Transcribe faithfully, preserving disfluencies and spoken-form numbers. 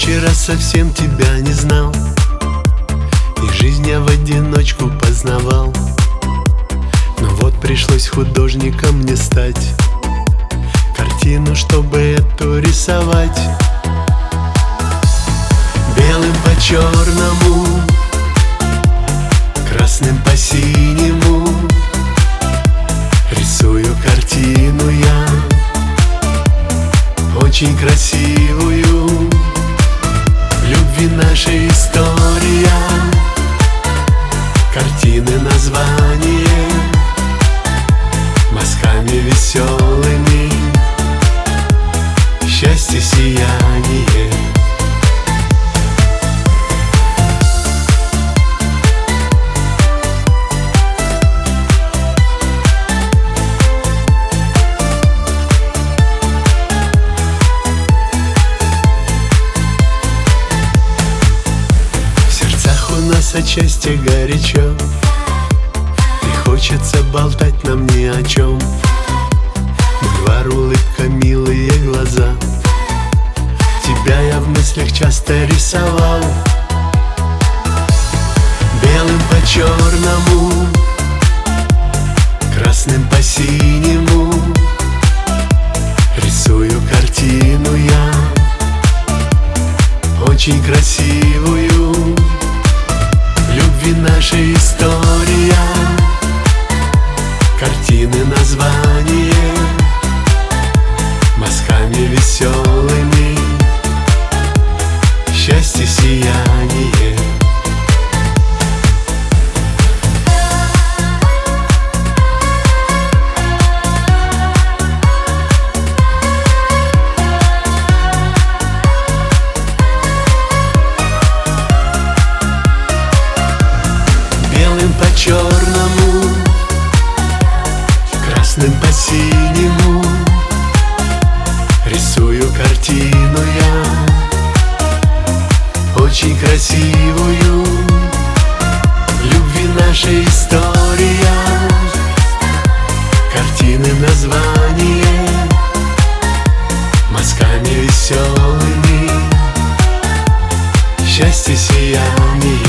вчера совсем тебя не знал, и жизнь я в одиночку познавал. Но вот пришлось художником мне стать, картину, чтобы эту рисовать. Белым по черному, красным по синему рисую картину я, очень красивую. Любви наша история, картины название, мазками веселыми, счастье, сияние. У нас отчасти горячо, и хочется болтать нам ни о чем. Бульвар, улыбка, милые глаза, тебя я в мыслях часто рисовал. Белым по черному, красным по синему рисую картину я, очень красивую. Любви наша история, картины название, мазками веселыми, счастье, сияние. По черному, красным по синему рисую картину я, очень красивую. Любви наша история, картины название, мазками веселыми, счастье, сияние.